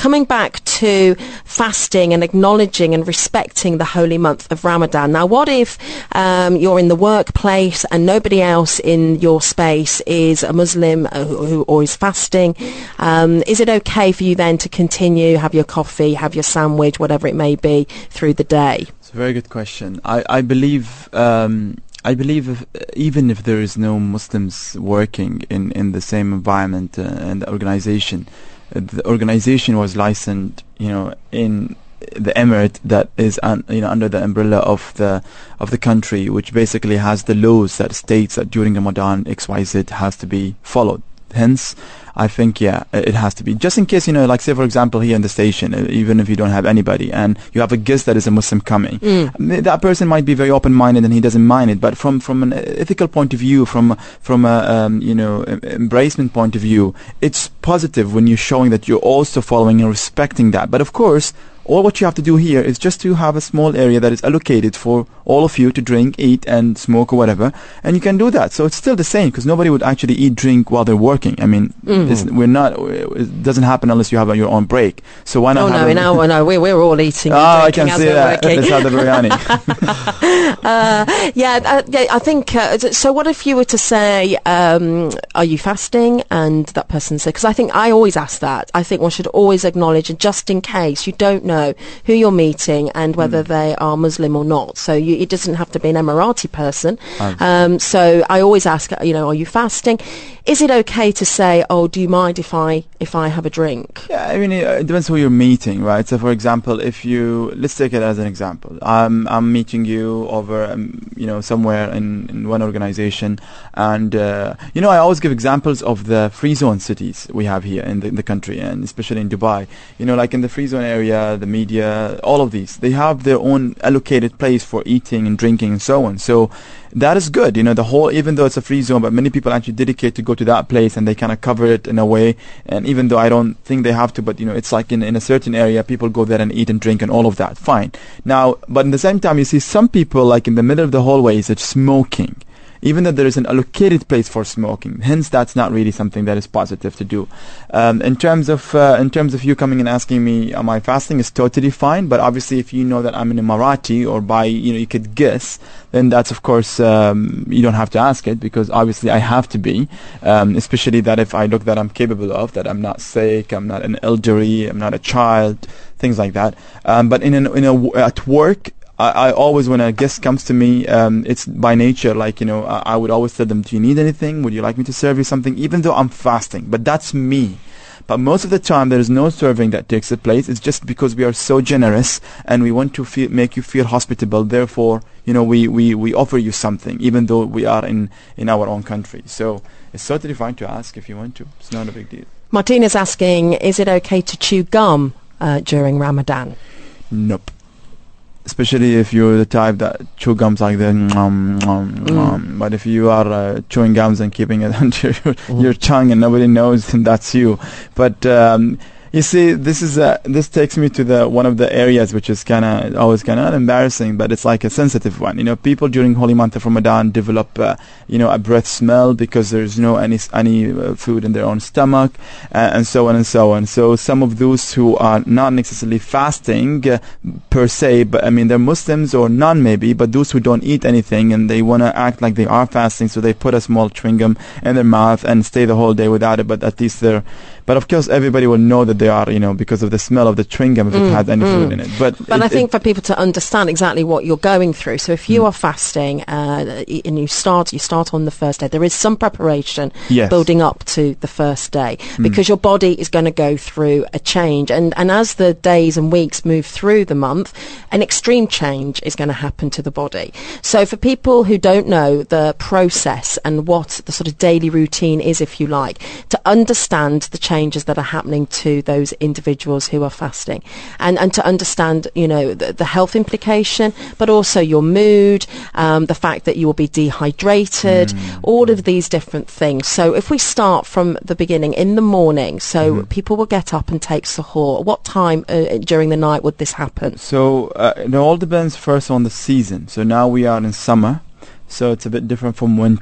coming back to fasting and acknowledging and respecting the holy month of Ramadan. Now, what if you're in the workplace and nobody else in your space is a Muslim or is fasting? Is it okay for you then to continue, have your coffee, have your sandwich, whatever it may be, through the day? It's a very good question. I believe even if there is no Muslims working in the same environment and the organization was licensed, in the emirate that is under the umbrella of the country, which basically has the laws that states that during Ramadan XYZ has to be followed. Hence, I think, it has to be. Just in case, like say, for example, here in the station, even if you don't have anybody and you have a guest that is a Muslim coming, that person might be very open-minded and he doesn't mind it. But from an ethical point of view, from a embracement point of view, it's positive when you're showing that you're also following and respecting that. But of course, all what you have to do here is just to have a small area that is allocated for all of you to drink, eat, and smoke or whatever, and you can do that. So it's still the same, because nobody would actually eat, drink while they're working. I mean, it doesn't happen unless you have your own break. So why not? We're all eating. I can see that. Let's have the biryani. I think. So, what if you were to say, "Are you fasting?" and that person said, because I think I always ask that. I think one should always acknowledge, and just in case you don't know who you're meeting and whether they are Muslim or not. So it doesn't have to be an Emirati person. So I always ask, are you fasting? Is it okay to say, oh, do you mind if I have a drink? Yeah, I mean, it depends who you're meeting, right? So, for example, let's take it as an example. I'm meeting you over, somewhere in one organization, and I always give examples of the free zone cities we have here in the country, and especially in Dubai. Like in the free zone area, the media, all of these, they have their own allocated place for eating and drinking and so on. So that is good, even though it's a free zone, but many people actually dedicate to go to that place and they kind of cover it in a way. And even though I don't think they have to, but it's like in a certain area, people go there and eat and drink and all of that. Fine. Now, but at the same time, you see some people like in the middle of the hallways that's smoking, even though there is an allocated place for smoking. Hence, that's not really something that is positive to do. In terms of you coming and asking me, am I fasting, is totally fine. But obviously, if you know that I'm an Emirati, or you could guess, then that's of course you don't have to ask it, because obviously I have to be. Especially that if I look that I'm capable of, that I'm not sick, I'm not an elderly, I'm not a child, things like that. But at work, I always, when a guest comes to me, it's by nature, I would always tell them, do you need anything? Would you like me to serve you something? Even though I'm fasting, but that's me. But most of the time, there is no serving that takes place. It's just because we are so generous and we want to make you feel hospitable. Therefore, we offer you something, even though we are in our own country. So it's totally fine to ask if you want to. It's not a big deal. Martina's asking, is it okay to chew gum during Ramadan? Nope. Especially if you're the type that chew gums like that. But if you are chewing gums and keeping it under your tongue and nobody knows, then that's you. But you see, this takes me to one of the areas which is always not embarrassing, but it's like a sensitive one. People during holy month of Ramadan develop a breath smell because there's no any food in their own stomach, and so on and so on. So some of those who are not necessarily fasting per se, but I mean they're Muslims or none maybe, but those who don't eat anything and they want to act like they are fasting, so they put a small chewing gum in their mouth and stay the whole day without it. But at least they're. But of course, everybody will know that they are, because of the smell of the chewing gum if it has any food in it. But I think for people to understand exactly what you're going through. So if you are fasting and you start on the first day, there is some preparation building up to the first day, because your body is going to go through a change. And as the days and weeks move through the month, an extreme change is going to happen to the body. So for people who don't know the process and what the sort of daily routine is, if you like, to understand the changes that are happening to those individuals who are fasting, and to understand the health implication, but also your mood, the fact that you will be dehydrated, all of these different things. So if we start from the beginning in the morning, so people will get up and take suhoor. What time during the night would this happen? So it all depends first on the season. So now we are in summer, so it's a bit different from winter.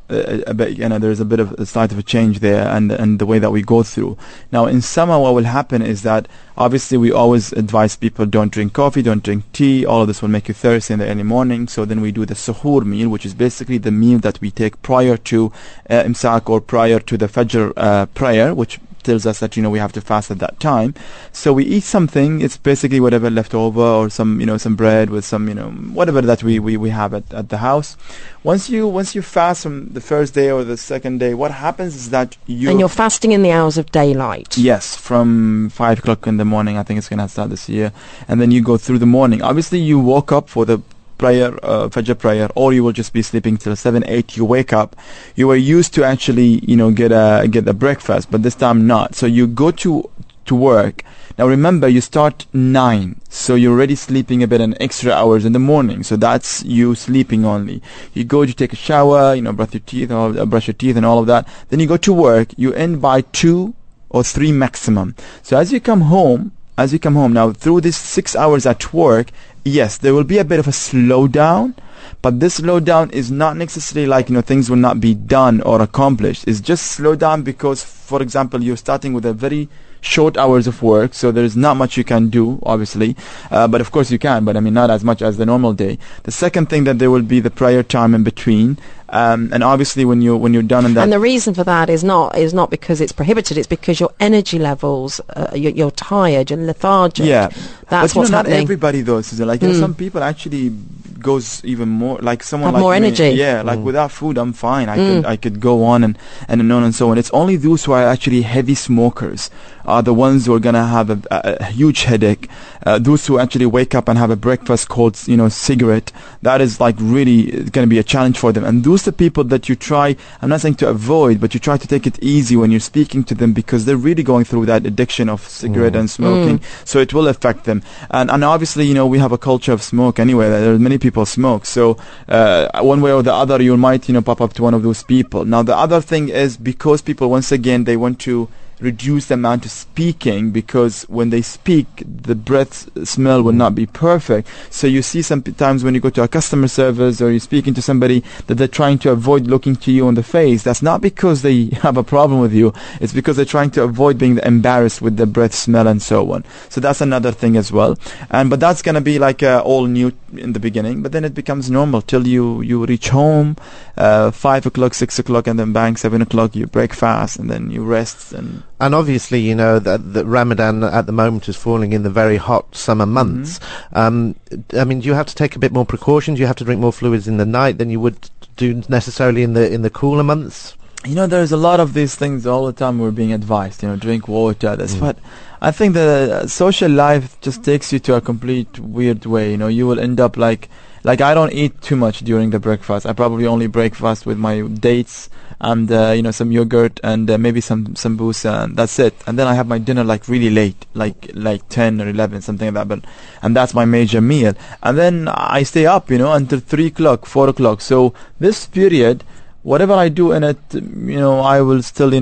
a bit, there's a bit of a slight of a change there, and the way that we go through. Now, in summer, what will happen is that obviously we always advise people don't drink coffee, don't drink tea. All of this will make you thirsty in the early morning. So then we do the suhoor meal, which is basically the meal that we take prior to imsak or prior to the Fajr prayer, which tells us that we have to fast at that time. So we eat something. It's basically whatever left over, or some some bread with some whatever that we have at the house. Once you fast from the first day or the second day, what happens is that you're fasting in the hours of daylight. Yes, from 5 o'clock in the morning. I think it's going to start this year, and then you go through the morning. Obviously, you woke up for the prayer, Fajr prayer, or you will just be sleeping till 7, 8. You wake up. You were used to actually, get a breakfast, but this time not. So you go to work. Now remember, you start 9, so you're already sleeping a bit an extra hours in the morning. So that's you sleeping only. You go to take a shower, brush your teeth and all of that. Then you go to work. You end by 2 or 3 maximum. So as you come home now, through these 6 hours at work, yes, there will be a bit of a slowdown, but this slowdown is not necessarily like, things will not be done or accomplished. It's just slow down because, for example, you're starting with a very short hours of work, so there's not much you can do, obviously, but of course you can, but not as much as the normal day. The second thing, that there will be the prayer time in between, and obviously when you're done in that. And the reason for that is not because it's prohibited. It's because your energy levels, you're tired, you're lethargic. Yeah, that's but what's not happening. Everybody though, Susan. Like some people actually goes even more, like someone have like more me, energy. Yeah, like without food I'm fine. I could go on and on and so on. It's only those who are actually heavy smokers are the ones who are gonna have a huge headache. Those who actually wake up and have a breakfast called cigarette, that is like really gonna be a challenge for them. And those are the people that you try, I'm not saying to avoid, but you try to take it easy when you're speaking to them, because they're really going through that addiction of cigarette and smoking. So it will affect them. And obviously we have a culture of smoke anyway. There are many people smoke, so one way or the other you might pop up to one of those people. Now the other thing is, because people, once again, they want to reduce the amount of speaking, because when they speak the breath smell will not be perfect. So you see sometimes when you go to a customer service or you're speaking to somebody that they're trying to avoid looking to you on the face. That's not because they have a problem with you, it's because they're trying to avoid being embarrassed with the breath smell and so on. So that's another thing as well. But that's going to be like all new in the beginning, but then it becomes normal till you reach home, 5 o'clock, 6 o'clock, and then bang, 7 o'clock you break fast, and then you rest. And obviously, that Ramadan at the moment is falling in the very hot summer months. Do you have to take a bit more precautions? Do you have to drink more fluids in the night than you would do necessarily in the cooler months? There's a lot of these things all the time we're being advised, drink water. But I think the social life just takes you to a complete weird way. You will end up like I don't eat too much during the breakfast. I probably only breakfast with my dates and some yogurt and maybe some sambusa, and that's it. And then I have my dinner like really late, like 10 or 11, something like that. And that's my major meal. And then I stay up, until 3 o'clock, 4 o'clock. So this period, whatever I do in it, I will still,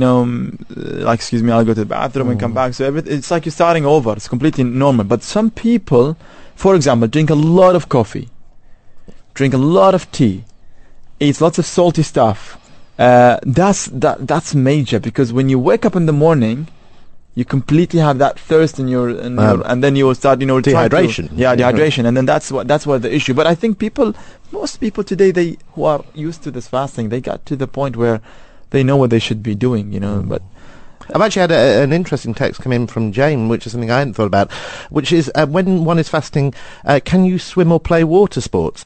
excuse me, I'll go to the bathroom and come back. So it's like you're starting over. It's completely normal. But some people, for example, drink a lot of coffee, drink a lot of tea, eat lots of salty stuff. That's major, because when you wake up in the morning, you completely have that thirst in your and then you will start dehydration. Dehydration, and then that's what the issue. But I think most people today, who are used to this fasting, they got to the point where they know what they should be doing, but I've actually had an interesting text come in from Jane, which is something I hadn't thought about, which is when one is fasting, can you swim or play water sports?